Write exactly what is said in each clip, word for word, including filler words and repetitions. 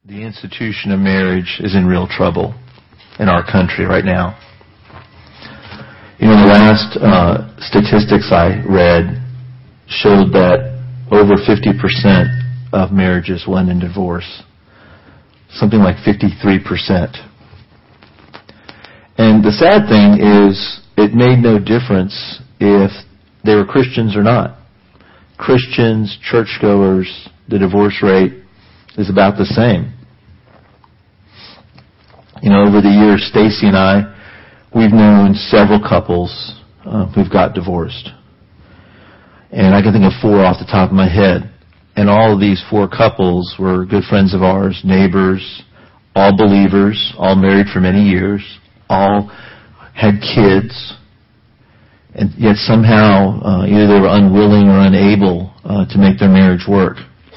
The institution of marriage is in real trouble in our country right now. You know, the last uh, statistics I read showed that over fifty percent of marriages will end in divorce. Something like fifty-three percent. And the sad thing is, it made no difference if they were Christians or not. Christians, churchgoers, the divorce rate is about the same. You know, over the years, Stacy and I, we've known several couples uh, who've got divorced. And I can think of four off the top of my head. And all of these four couples were good friends of ours, neighbors, all believers, all married for many years, all had kids. And yet somehow, uh, either they were unwilling or unable uh, to make their marriage work.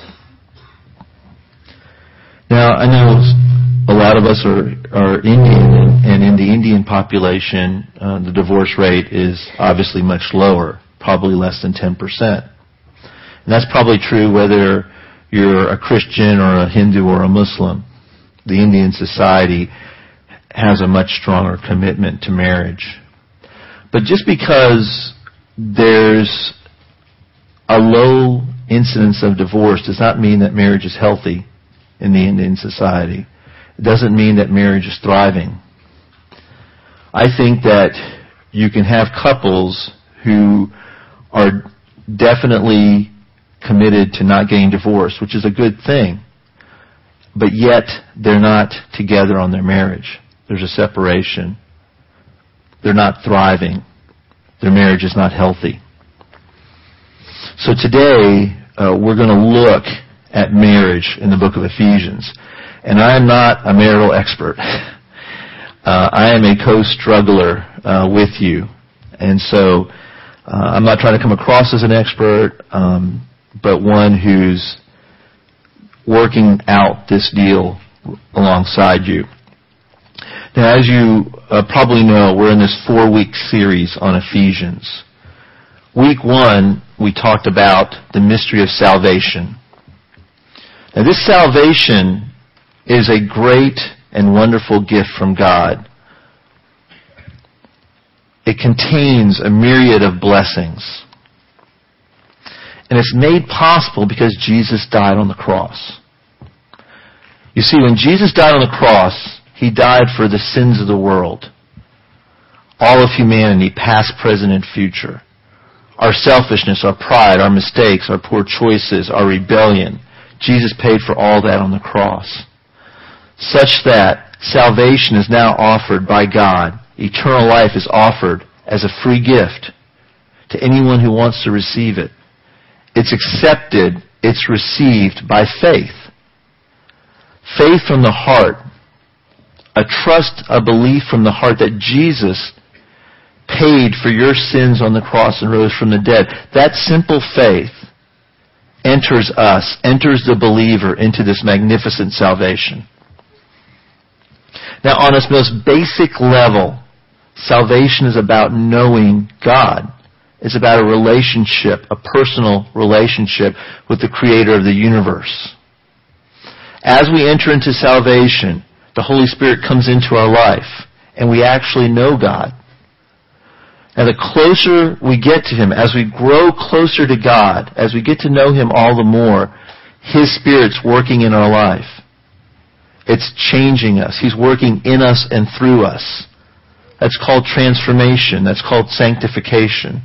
Now, I know a lot of us are, are Indian, and in the Indian population, uh, the divorce rate is obviously much lower, probably less than ten percent. And that's probably true whether you're a Christian or a Hindu or a Muslim. The Indian society has a much stronger commitment to marriage. But just because there's a low incidence of divorce does not mean that marriage is healthy in the Indian society. It doesn't mean that marriage is thriving. I think that you can have couples who are definitely committed to not getting divorced, which is a good thing, but yet they're not together on their marriage. There's a separation. They're not thriving. Their marriage is not healthy. So today, uh, we're going to look at marriage in the book of Ephesians. And I am not a marital expert. Uh, I am a co-struggler uh, with you. And so uh, I'm not trying to come across as an expert, um, but one who's working out this deal alongside you. Now, as you uh, probably know, we're in this four-week series on Ephesians. Week one, we talked about the mystery of salvation. Now, this salvation is a great and wonderful gift from God. It contains a myriad of blessings. And it's made possible because Jesus died on the cross. You see, when Jesus died on the cross, He died for the sins of the world. All of humanity, past, present, and future. Our selfishness, our pride, our mistakes, our poor choices, our rebellion. Jesus paid for all that on the cross. Such that salvation is now offered by God. Eternal life is offered as a free gift to anyone who wants to receive it. It's accepted, it's received by faith. Faith from the heart. A trust, a belief from the heart that Jesus paid for your sins on the cross and rose from the dead. That simple faith enters us, enters the believer into this magnificent salvation. Now, on its most basic level, salvation is about knowing God. It's about a relationship, a personal relationship with the Creator of the universe. As we enter into salvation, the Holy Spirit comes into our life, and we actually know God. And the closer we get to Him, as we grow closer to God, as we get to know Him all the more, His Spirit's working in our life. It's changing us. He's working in us and through us. That's called transformation. That's called sanctification.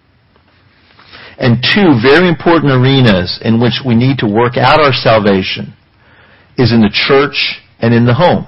And two very important arenas in which we need to work out our salvation is in the church and in the home.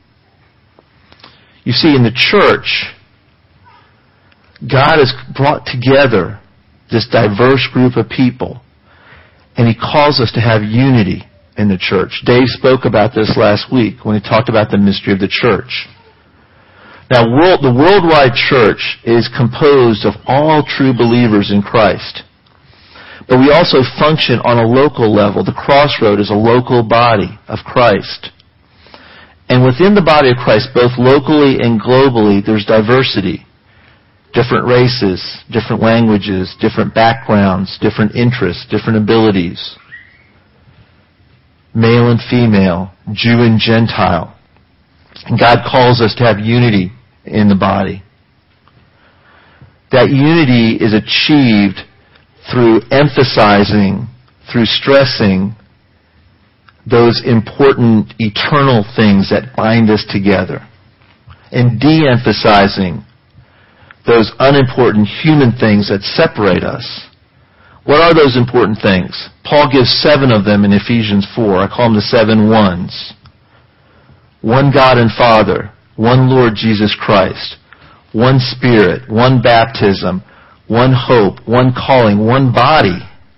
You see, in the church, God has brought together this diverse group of people, and He calls us to have unity in the church. Dave spoke about this last week when he talked about the mystery of the church. Now, world, the worldwide church is composed of all true believers in Christ. But we also function on a local level. The Crossroad is a local body of Christ. And within the body of Christ, both locally and globally, there's diversity. Different races, different languages, different backgrounds, different interests, different abilities. male and female, Jew and Gentile. And God calls us to have unity in the body. That unity is achieved through emphasizing, through stressing those important eternal things that bind us together, and de-emphasizing those unimportant human things that separate us. What are those important things? Paul gives seven of them in Ephesians four. I call them the seven ones. One God and Father, one Lord Jesus Christ, one Spirit, one baptism, one hope, one calling, one body.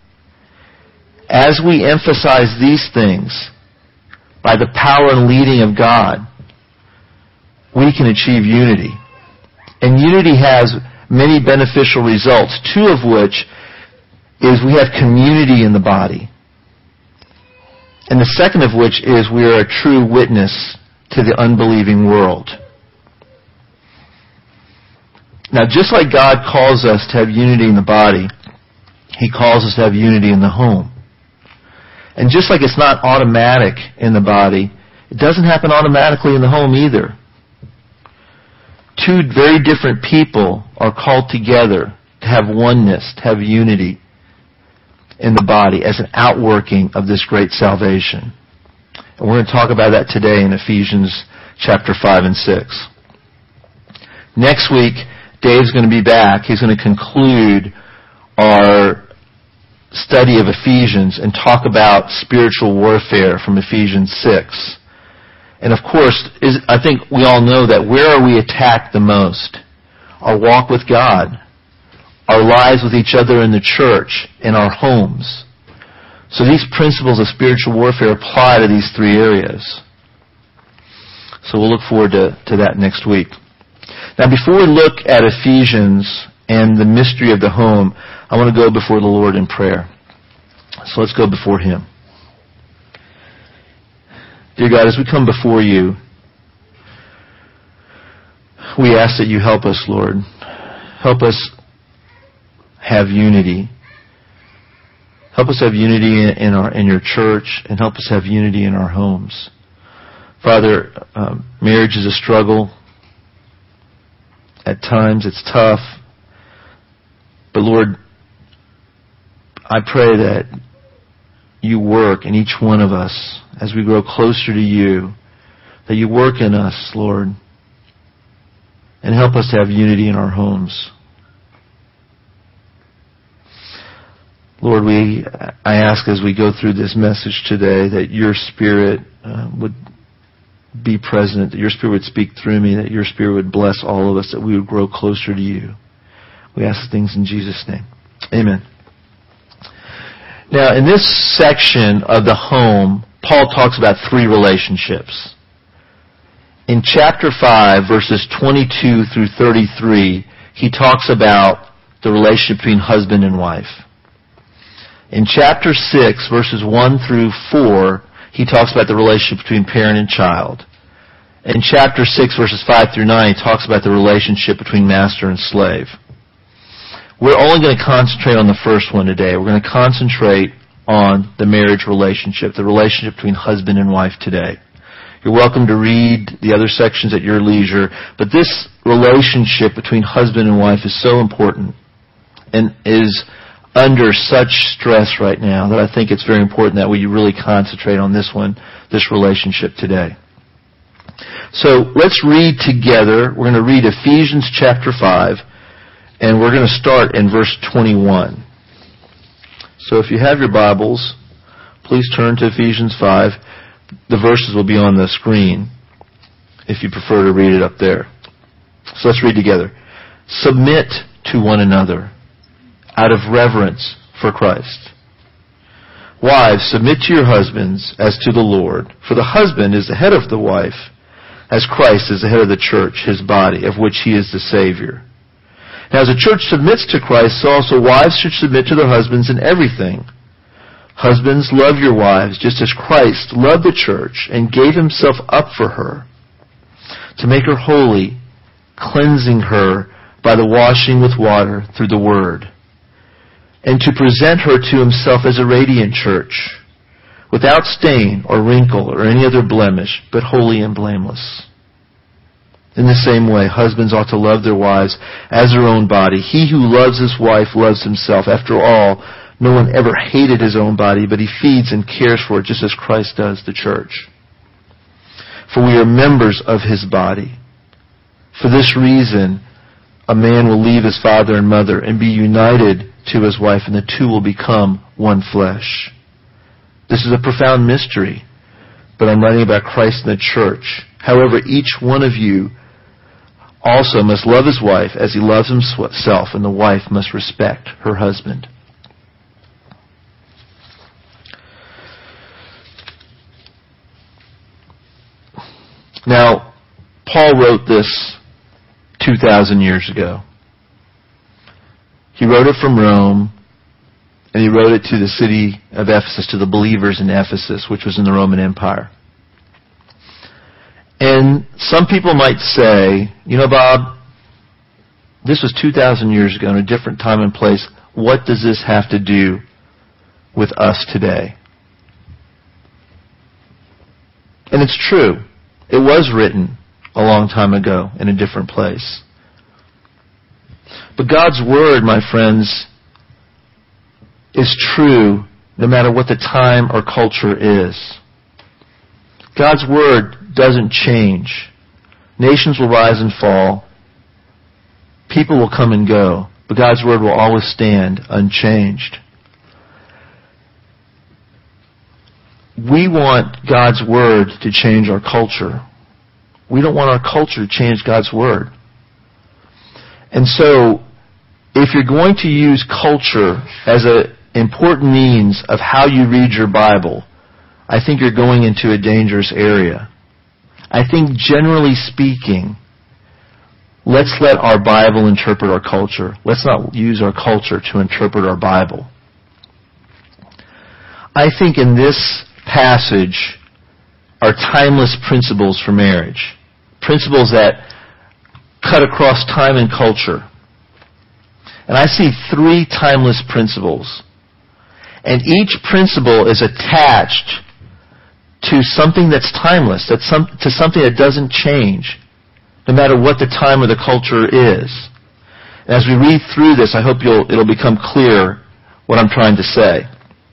As we emphasize these things, by the power and leading of God, we can achieve unity. And unity has many beneficial results, two of which is we have community in the body. And the second of which is we are a true witness to the unbelieving world. Now, just like God calls us to have unity in the body, He calls us to have unity in the home. And just like it's not automatic in the body, it doesn't happen automatically in the home either. Two very different people are called together to have oneness, to have unity in the body as an outworking of this great salvation. And we're going to talk about that today in Ephesians chapter five and six. Next week, Dave's going to be back. He's going to conclude our study of Ephesians and talk about spiritual warfare from Ephesians six. And of course, is, I think we all know that where are we attacked the most? Our walk with God, our lives with each other in the church, in our homes. So these principles of spiritual warfare apply to these three areas. So we'll look forward to, to that next week. Now, before we look at Ephesians and the mystery of the home, I want to go before the Lord in prayer. So let's go before Him. Dear God, as we come before You, we ask that You help us, Lord. Help us have unity. Help us have unity in our in Your church, and help us have unity in our homes. Father, um, marriage is a struggle. At times it's tough. But Lord, I pray that You work in each one of us as we grow closer to You, that You work in us, Lord, and help us to have unity in our homes. Lord, we I ask as we go through this message today that Your Spirit uh, would be present, that Your Spirit would speak through me, that Your Spirit would bless all of us, that we would grow closer to You. We ask things in Jesus' name. Amen. Now, in this section of the home, Paul talks about three relationships. In chapter five, verses twenty-two through thirty-three, he talks about the relationship between husband and wife. In chapter six, verses one through four, he talks about the relationship between parent and child. In chapter six, verses five through nine, he talks about the relationship between master and slave. We're only going to concentrate on the first one today. We're going to concentrate on the marriage relationship, the relationship between husband and wife today. You're welcome to read the other sections at your leisure, but this relationship between husband and wife is so important and is under such stress right now that I think it's very important that we really concentrate on this one, this relationship today. So let's read together. We're going to read Ephesians chapter five, and we're going to start in verse twenty-one. So if you have your Bibles, please turn to Ephesians five. The verses will be on the screen if you prefer to read it up there. So let's read together. Submit to one another out of reverence for Christ. Wives, submit to your husbands as to the Lord. For the husband is the head of the wife, as Christ is the head of the church, His body, of which He is the Savior. Now, as the church submits to Christ, so also wives should submit to their husbands in everything. Husbands, love your wives, just as Christ loved the church and gave Himself up for her, to make her holy, cleansing her by the washing with water through the Word, and to present her to Himself as a radiant church, without stain or wrinkle or any other blemish, but holy and blameless. In the same way, husbands ought to love their wives as their own body. He who loves his wife loves himself. After all, no one ever hated his own body, but he feeds and cares for it just as Christ does the church. For we are members of his body. For this reason, a man will leave his father and mother and be united to his wife, and the two will become one flesh. This is a profound mystery, but I'm writing about Christ and the church. However, each one of you also must love his wife as he loves himself, and the wife must respect her husband. Now, Paul wrote this two thousand years ago. He wrote it from Rome, and he wrote it to the city of Ephesus, to the believers in Ephesus, which was in the Roman Empire. And some people might say, you know, Bob, this was two thousand years ago in a different time and place. What does this have to do with us today? And it's true. It was written a long time ago in a different place. But God's Word, my friends, is true no matter what the time or culture is. God's Word doesn't change. Nations will rise and fall. People will come and go. But God's Word will always stand unchanged. We want God's Word to change our culture. We don't want our culture to change God's Word. And so, if you're going to use culture as an important means of how you read your Bible, I think you're going into a dangerous area. I think, generally speaking, let's let our Bible interpret our culture. Let's not use our culture to interpret our Bible. I think in this passage are timeless principles for marriage. Principles that cut across time and culture. And I see three timeless principles. And each principle is attached to something that's timeless, that's some, to something that doesn't change, no matter what the time or the culture is. And as we read through this, I hope you'll, it'll become clear what I'm trying to say.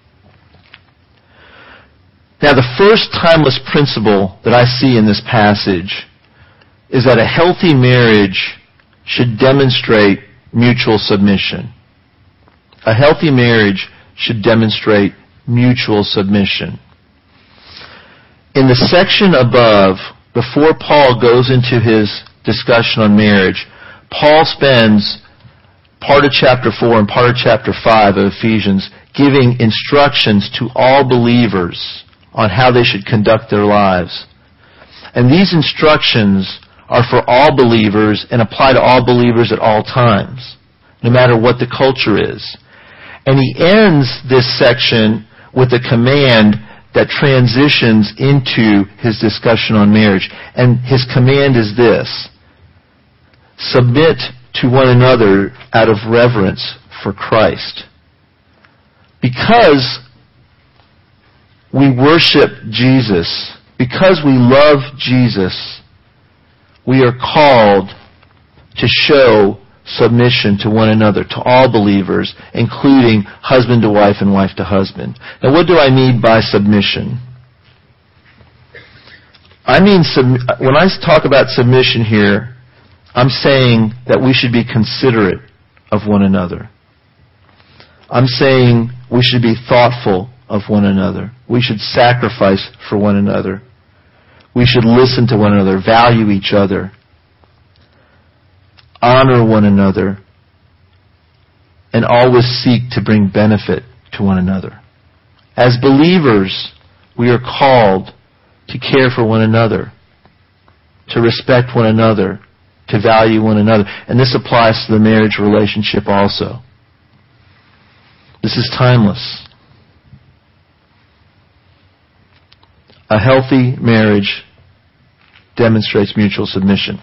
Now, the first timeless principle that I see in this passage is that a healthy marriage should demonstrate mutual submission. A healthy marriage should demonstrate mutual submission. In the section above, before Paul goes into his discussion on marriage, Paul spends part of chapter four and part of chapter five of Ephesians giving instructions to all believers on how they should conduct their lives. And these instructions are for all believers and apply to all believers at all times, no matter what the culture is. And he ends this section with a command that transitions into his discussion on marriage. And his command is this: submit to one another out of reverence for Christ. Because we worship Jesus, because we love Jesus, we are called to show submission to one another, to all believers, including husband to wife and wife to husband. Now, what do I mean by submission? I mean, sub- when I talk about submission here, I'm saying that we should be considerate of one another. I'm saying we should be thoughtful of one another. We should sacrifice for one another. We should listen to one another, value each other, honor one another, and always seek to bring benefit to one another. As believers, we are called to care for one another, to respect one another, to value one another. And this applies to the marriage relationship also. This is timeless. A healthy marriage demonstrates mutual submission.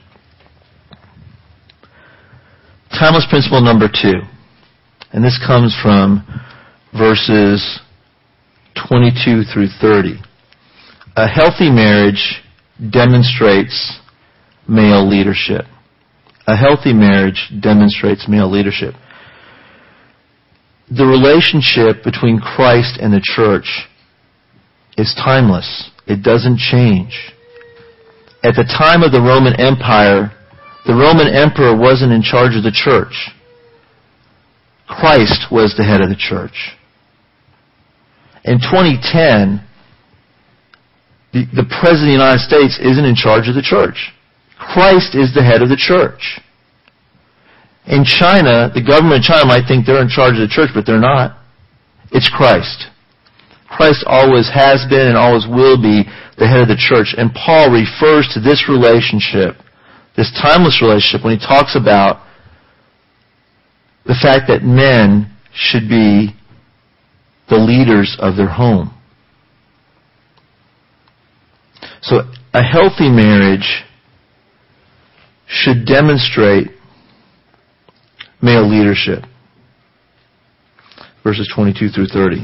Timeless principle number two, and this comes from verses twenty-two through thirty. A healthy marriage demonstrates male leadership. A healthy marriage demonstrates male leadership. The relationship between Christ and the church is timeless. It doesn't change. At the time of the Roman Empire, the Roman emperor wasn't in charge of the church. Christ was the head of the church. In twenty ten, the, the President of the United States isn't in charge of the church. Christ is the head of the church. In China, the government of China might think they're in charge of the church, but they're not. It's Christ. Christ always has been and always will be the head of the church. And Paul refers to this relationship, this timeless relationship, when he talks about the fact that men should be the leaders of their home. So a healthy marriage should demonstrate male leadership. Verses twenty-two through thirty.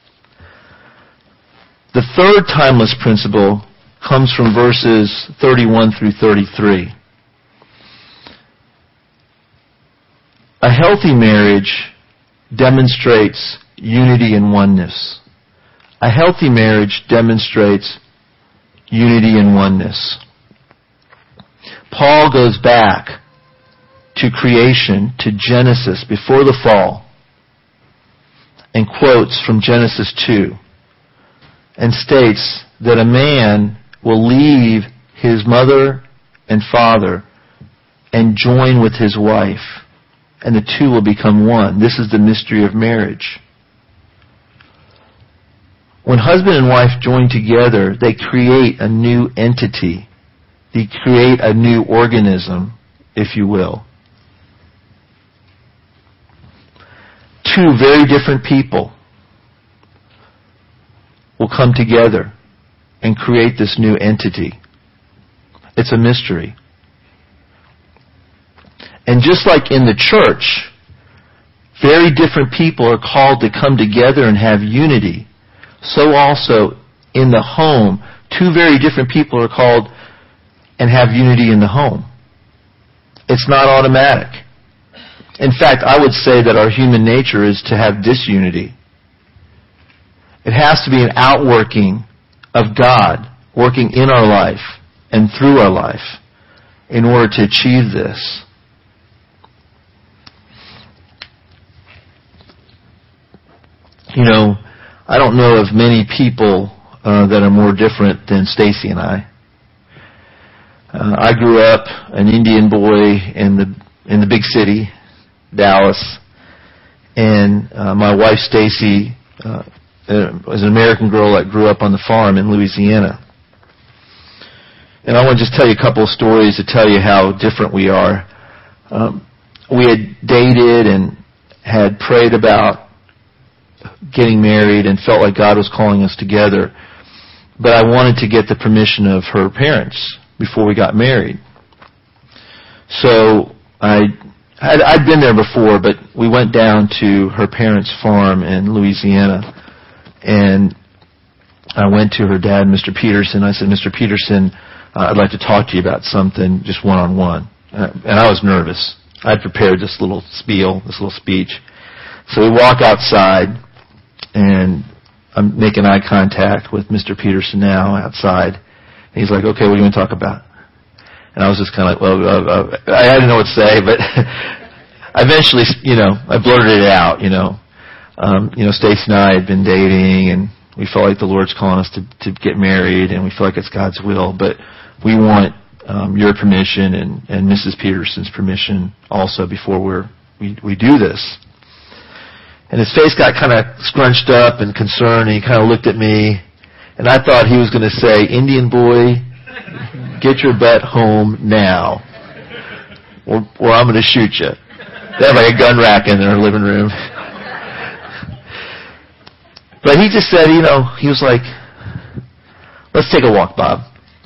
The third timeless principle comes from verses thirty-one through thirty-three. A healthy marriage demonstrates unity and oneness. A healthy marriage demonstrates unity and oneness. Paul goes back to creation, to Genesis, before the fall, and quotes from Genesis two, and states that a man will leave his mother and father and join with his wife, and the two will become one. This is the mystery of marriage. When husband and wife join together, they create a new entity. They create a new organism, if you will. Two very different people will come together and create this new entity. It's a mystery. And just like in the church, very different people are called to come together and have unity. So also in the home, two very different people are called and have unity in the home. It's not automatic. In fact, I would say that our human nature is to have disunity. It has to be an outworking of God working in our life and through our life in order to achieve this. You know, I don't know of many people uh, that are more different than Stacy and I. Uh, I grew up an Indian boy in the in the big city, Dallas, and uh, my wife Stacy uh, was an American girl that grew up on the farm in Louisiana. And I want to just tell you a couple of stories to tell you how different we are. Um, we had dated and had prayed about getting married and felt like God was calling us together. But I wanted to get the permission of her parents before we got married. So I, I'd, I'd been there before, but we went down to her parents' farm in Louisiana. And I went to her dad, Mister Peterson. I said, Mister Peterson, uh, I'd like to talk to you about something, just one-on-one. Uh, and I was nervous. I'd prepared this little spiel, this little speech. So we walk outside, and I'm making eye contact with Mister Peterson now outside. And he's like, okay, what do you want to talk about? And I was just kind of like, well, uh, uh, I didn't know what to say, but eventually, you know, I blurted it out, you know. Um, you know, Stacy and I had been dating, and we felt like the Lord's calling us to, to get married, and we feel like it's God's will, but we want um, your permission and, and Missus Peterson's permission also before we're, we we do this. And his face got kind of scrunched up and concerned, and he kind of looked at me, and I thought he was going to say, Indian boy, get your butt home now, or, or I'm going to shoot you. They have like a gun rack in their living room. But he just said, you know, he was like, let's take a walk, Bob.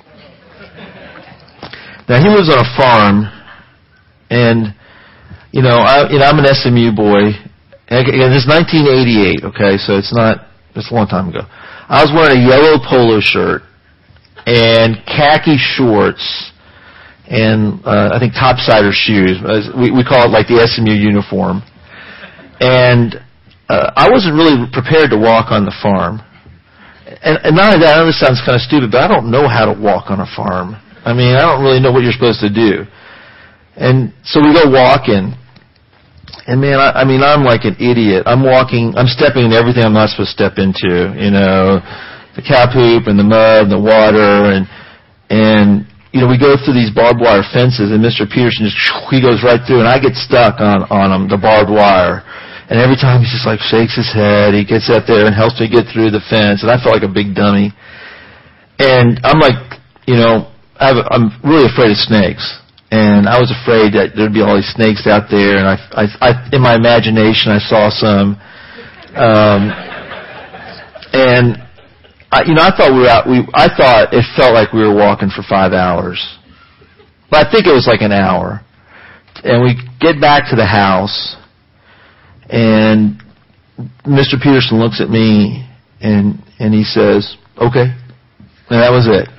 Now, he lives on a farm, and, you know, I, you know I'm an S M U boy. And again, this is nineteen eighty-eight, okay, so it's not, It's a long time ago. I was wearing a yellow polo shirt and khaki shorts and uh, I think topsider shoes. We, we call it like the S M U uniform. And uh, I wasn't really prepared to walk on the farm. And, and not only that, I know this sounds kind of stupid, but I don't know how to walk on a farm. I mean, I don't really know what you're supposed to do. And so we go walking. And man, I, I mean, I'm like an idiot. I'm walking, I'm stepping in everything I'm not supposed to step into, you know, the cow poop and the mud and the water and, and, you know, we go through these barbed wire fences and Mister Peterson just, he goes right through and I get stuck on, on them, the barbed wire. And every time he just like shakes his head, he gets up there and helps me get through the fence and I feel like a big dummy. And I'm like, you know, I have, I'm really afraid of snakes. And I was afraid that there'd be all these snakes out there, and I, I, I in my imagination, I saw some. Um, and I, you know, I thought we were out. We, I thought it felt like we were walking for five hours, but I think it was like an hour. And we get back to the house, and Mister Peterson looks at me, and and he says, "Okay," and that was it.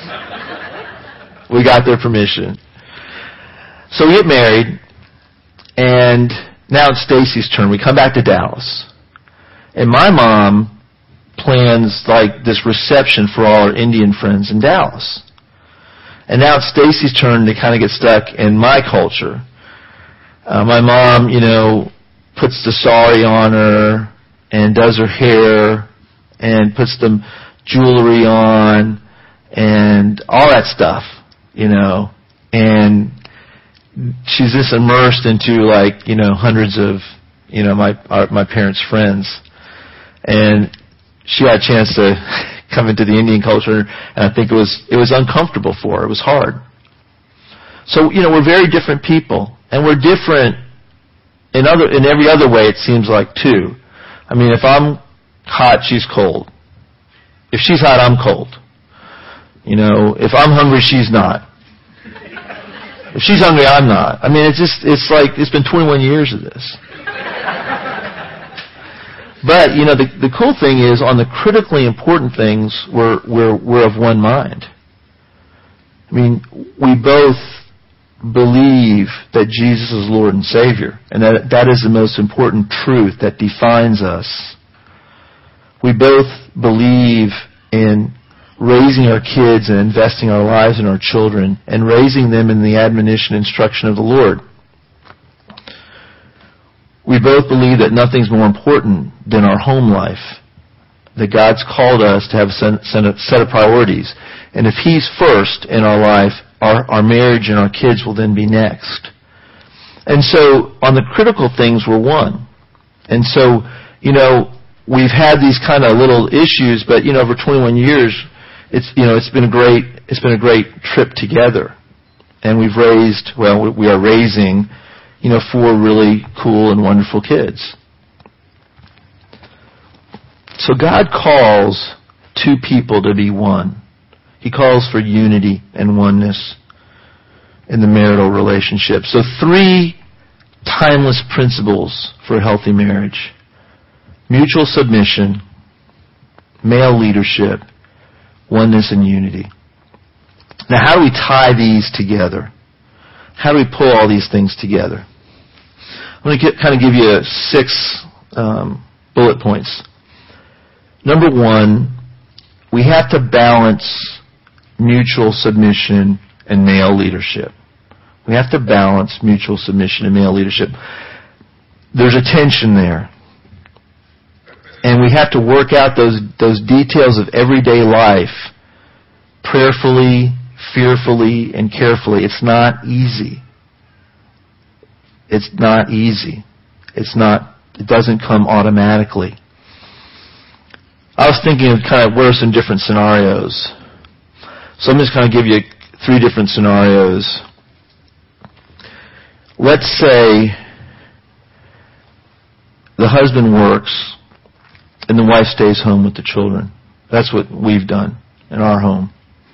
We got their permission. So we get married, and now it's Stacy's turn. We come back to Dallas. And my mom plans like this reception for all our Indian friends in Dallas. And now it's Stacy's turn to kind of get stuck in my culture. Uh, my mom, you know, puts the sari on her and does her hair and puts the jewelry on and all that stuff, you know, and she's just immersed into like, you know, hundreds of, you know, my our, my parents' friends. And she had a chance to come into the Indian culture, and I think it was it was uncomfortable for her. It was hard. So, you know, we're very different people, and we're different in other in every other way, it seems like, too. I mean, if I'm hot, she's cold. If she's hot, I'm cold. You know, if I'm hungry, she's not. If she's hungry, I'm not. I mean, it's just, it's like, it's been twenty-one years of this. But, you know, the, the cool thing is, on the critically important things, we're, we're, we're of one mind. I mean, we both believe that Jesus is Lord and Savior, and that that is the most important truth that defines us. We both believe in raising our kids and investing our lives in our children and raising them in the admonition and instruction of the Lord. We both believe that nothing's more important than our home life, that God's called us to have a set of priorities. And if He's first in our life, our, our marriage and our kids will then be next. And so on the critical things, we're one. And so, you know, we've had these kind of little issues, but, you know, over twenty-one years, It's you know it's been a great it's been a great trip together, and we've raised well we are raising you know four really cool and wonderful kids. So God calls two people to be one. He calls for unity and oneness in the marital relationship. So three timeless principles for a healthy marriage: mutual submission, male leadership, oneness and unity. Now, how do we tie these together? How do we pull all these things together? I'm going to get, kind of give you six um, bullet points. Number one, we have to balance mutual submission and male leadership. We have to balance mutual submission and male leadership. There's a tension there. And we have to work out those those details of everyday life prayerfully, fearfully, and carefully. It's not easy. It's not easy. It's not, it doesn't come automatically. I was thinking of kind of what are some different scenarios. So I'm just going to give you three different scenarios. Let's say the husband works and the wife stays home with the children. That's what we've done in our home.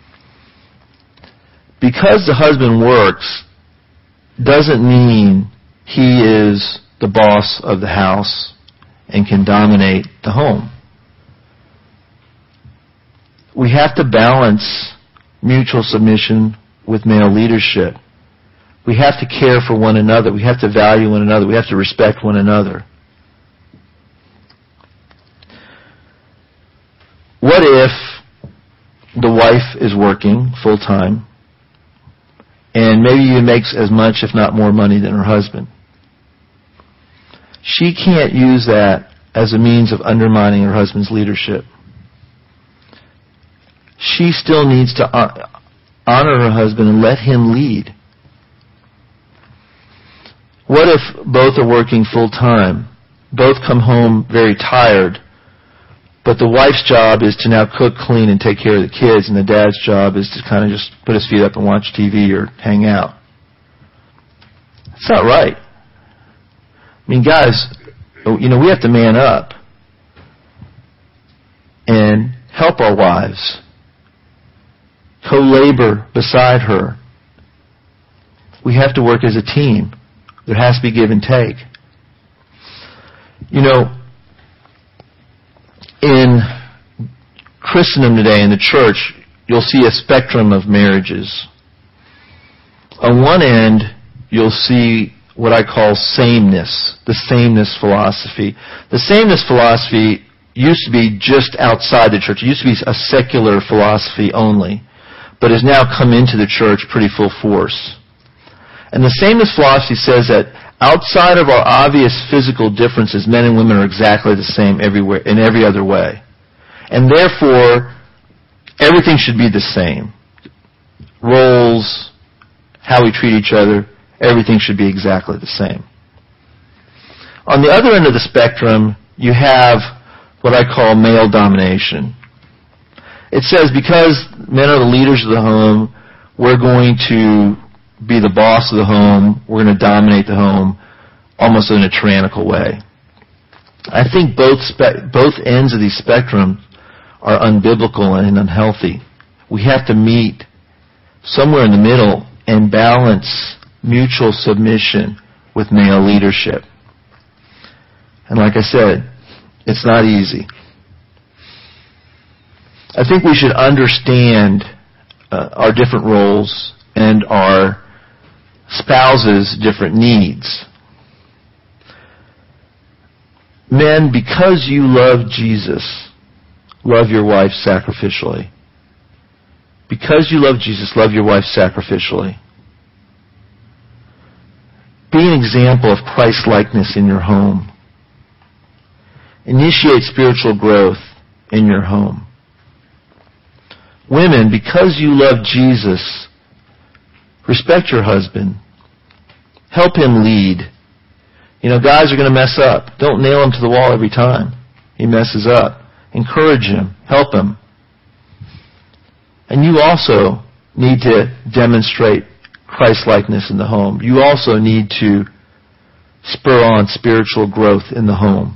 Because the husband works doesn't mean he is the boss of the house and can dominate the home. we have to balance mutual submission with male leadership. We have to care for one another. We have to value one another. We have to respect one another. What if the wife is working full-time and maybe even makes as much, if not more money than her husband? She can't use that as a means of undermining her husband's leadership. She still needs to honor her husband and let him lead. What if both are working full-time, both come home very tired, but the wife's job is to now cook, clean, and take care of the kids, and the dad's job is to kind of just put his feet up and watch T V or hang out? That's not right. I mean, guys, you know, we have to man up and help our wives, co-labor beside her. We have to work as a team. There has to be give and take. You know, in Christendom today, in the church, you'll see a spectrum of marriages. On one end, you'll see what I call sameness, the sameness philosophy. The sameness philosophy used to be just outside the church. It used to be a secular philosophy only, but has now come into the church pretty full force. And the sameness philosophy says that outside of our obvious physical differences, men and women are exactly the same everywhere, in every other way. And therefore, everything should be the same. Roles, how we treat each other, everything should be exactly the same. On the other end of the spectrum, you have what I call male domination. It says because men are the leaders of the home, we're going to be the boss of the home, we're going to dominate the home almost in a tyrannical way. I think both spe- both ends of these spectrums are unbiblical and unhealthy. We have to meet somewhere in the middle and balance mutual submission with male leadership. And like I said, it's not easy. I think we should understand uh, our different roles and our spouses' different needs. Men, because you love Jesus, love your wife sacrificially. Because you love Jesus, love your wife sacrificially. Be an example of Christ-likeness in your home. Initiate spiritual growth in your home. Women, because you love Jesus, respect your husband. Help him lead. You know, guys are going to mess up. Don't nail him to the wall every time he messes up. Encourage him. Help him. And you also need to demonstrate Christ-likeness in the home. You also need to spur on spiritual growth in the home.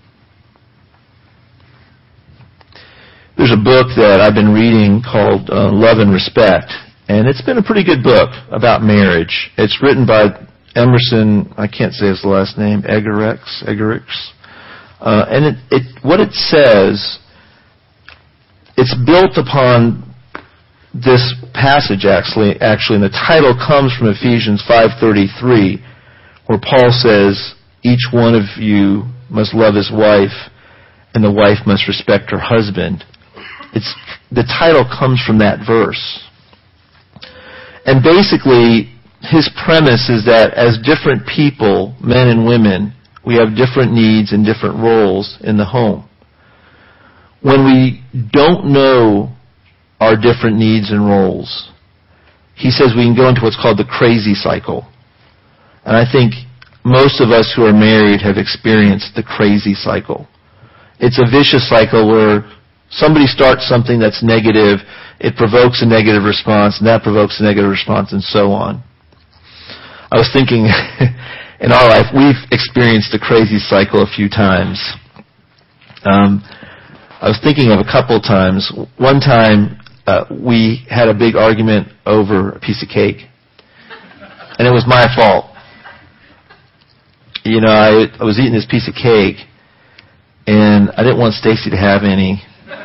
There's a book that I've been reading called uh, Love and Respect, and it's been a pretty good book about marriage. It's written by Emerson, I can't say his last name, Eggerichs, Eggerichs. Uh, and it, it, what it says, it's built upon this passage actually, actually, and the title comes from Ephesians five thirty-three, where Paul says, each one of you must love his wife, and the wife must respect her husband. It's, the title comes from that verse. And basically, his premise is that as different people, men and women, we have different needs and different roles in the home. When we don't know our different needs and roles, he says we can go into what's called the crazy cycle. And I think most of us who are married have experienced the crazy cycle. It's a vicious cycle where somebody starts something that's negative, it provokes a negative response, and that provokes a negative response, and so on. I was thinking, in our life, we've experienced the crazy cycle a few times. Um, I was thinking of a couple of times. One time, uh, we had a big argument over a piece of cake, and it was my fault. You know, I, I was eating this piece of cake, and I didn't want Stacy to have any.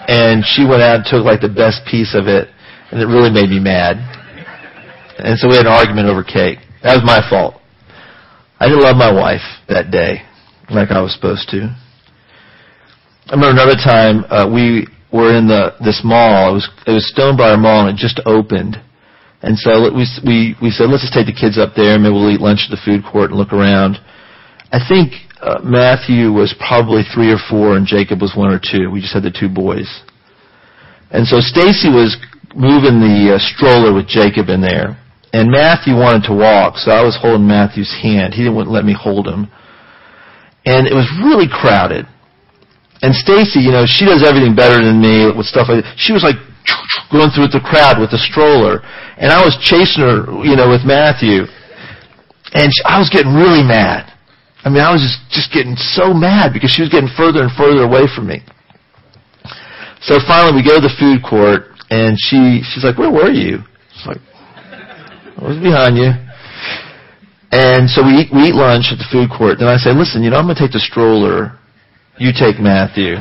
And she went out and took like the best piece of it, and it really made me mad. And so we had an argument over cake. That was my fault. I didn't love my wife that day like I was supposed to. I remember another time uh, we were in the this mall. It was it was Stonebriar Mall, and it just opened. And so we we we said, let's just take the kids up there, and maybe we'll eat lunch at the food court and look around. I think uh, Matthew was probably three or four, and Jacob was one or two. We just had the two boys. And so Stacy was moving the uh, stroller with Jacob in there, and Matthew wanted to walk, so I was holding Matthew's hand. He didn't want to let me hold him. And it was really crowded. And Stacy, you know, she does everything better than me with stuff like that. She was like going through the crowd with the stroller. And I was chasing her, you know, with Matthew. And she, I was getting really mad. I mean, I was just, just getting so mad because she was getting further and further away from me. So finally we go to the food court, and she she's like, where were you? It's like, I was behind you. And so we eat, we eat lunch at the food court. Then I say, listen, you know, I'm going to take the stroller. You take Matthew.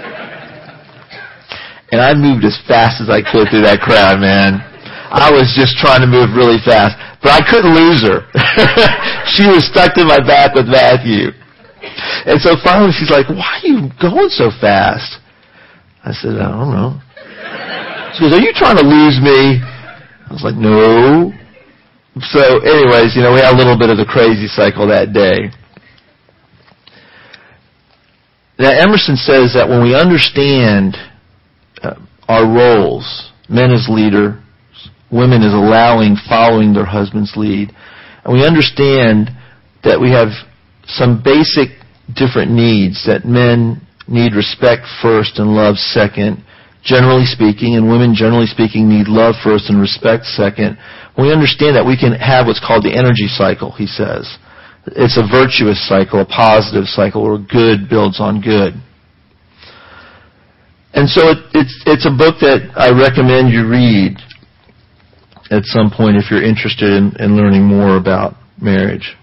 And I moved as fast as I could through that crowd, man. I was just trying to move really fast. But I couldn't lose her. She was stuck to my back with Matthew. And so finally she's like, why are you going so fast? I said, I don't know. She goes, are you trying to lose me? I was like, no. So anyways, you know, we had a little bit of the crazy cycle that day. Now Emerson says that when we understand uh, our roles, men as leaders, women as allowing, following their husband's lead, and we understand that we have some basic different needs, that men need respect first and love second, generally speaking, and women, generally speaking, need love first and respect second. When we understand that, we can have what's called the energy cycle, he says. It's a virtuous cycle, a positive cycle, where good builds on good. And so it, it's, it's a book that I recommend you read at some point if you're interested in, in learning more about marriage.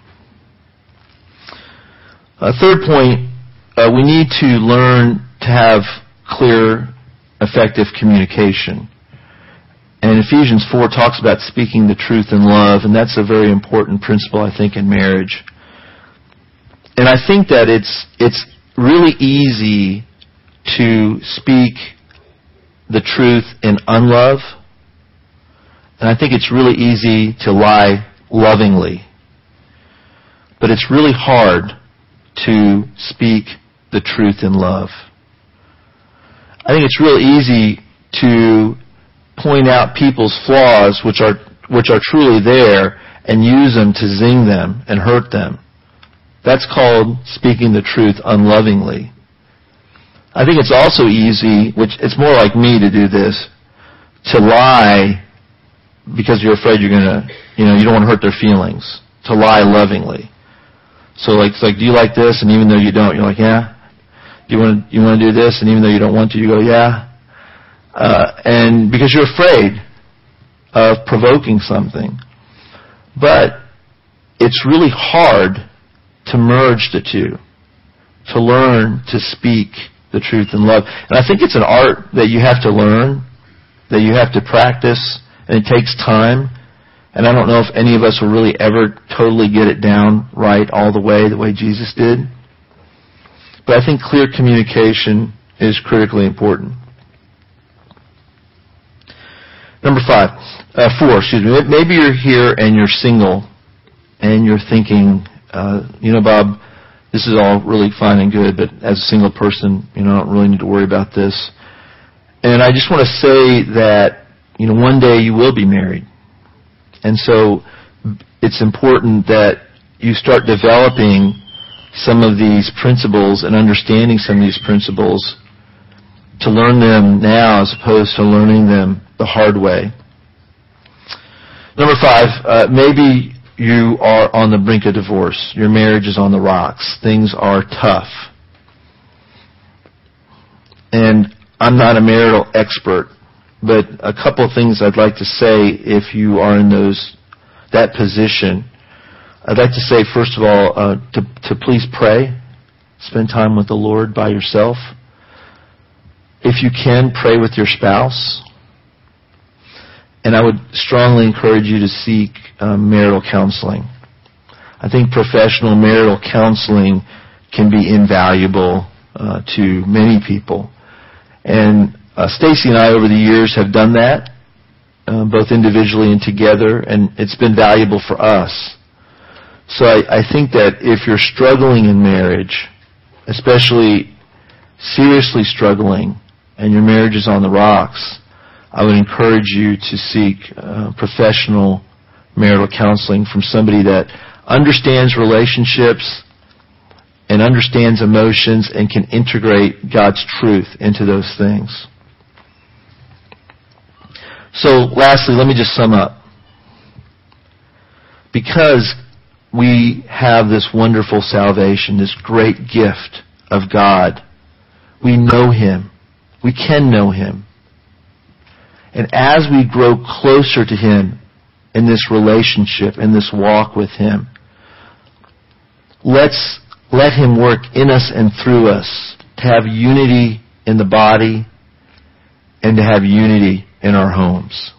Uh, third point, uh, we need to learn to have clear, effective communication. And Ephesians four talks about speaking the truth in love, and that's a very important principle, I think, in marriage. And I think that it's it's really easy to speak the truth in unlove, and I think it's really easy to lie lovingly. But it's really hard to speak the truth in love. I think it's real easy to point out people's flaws, which are which are truly there, and use them to zing them and hurt them. That's called speaking the truth unlovingly. I think it's also easy, which it's more like me to do this, to lie because you're afraid you're gonna, you know, you don't want to hurt their feelings. To lie lovingly. So like, it's like, do you like this? And even though you don't, you're like, yeah. Do you want to, you want to do this? And even though you don't want to, you go, yeah. Uh, and because you're afraid of provoking something. But it's really hard to merge the two, to learn to speak the truth in love. And I think it's an art that you have to learn, that you have to practice, and it takes time. And I don't know if any of us will really ever totally get it down right all the way, the way Jesus did. But I think clear communication is critically important. Number five, uh, four, excuse me. Maybe you're here and you're single, and you're thinking, uh, you know, Bob, this is all really fine and good, but as a single person, you know, I don't really need to worry about this. And I just want to say that, you know, one day you will be married. And so it's important that you start developing some of these principles and understanding some of these principles to learn them now as opposed to learning them the hard way. Number five, uh, maybe you are on the brink of divorce. Your marriage is on the rocks. Things are tough. And I'm not a marital expert, but a couple of things I'd like to say if you are in those that position. I'd like to say, first of all, uh, to, to please pray. Spend time with the Lord by yourself. if you can, pray with your spouse. And I would strongly encourage you to seek um, marital counseling. I think professional marital counseling can be invaluable uh, to many people. And uh, Stacy and I over the years have done that, uh, both individually and together, and it's been valuable for us. So I, I think that if you're struggling in marriage, especially seriously struggling, and your marriage is on the rocks, I would encourage you to seek uh, professional marital counseling from somebody that understands relationships and understands emotions and can integrate God's truth into those things. So lastly, let me just sum up. Because we have this wonderful salvation, this great gift of God, we know Him. We can know Him. And as we grow closer to Him in this relationship, in this walk with Him, let's let Him work in us and through us to have unity in the body and to have unity in our homes.